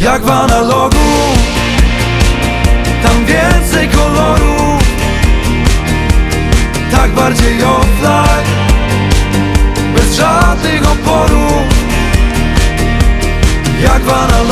Jak w analogu, tam więcej kolorów, tak bardziej offline, bez żadnych oporów. Jak w analogu.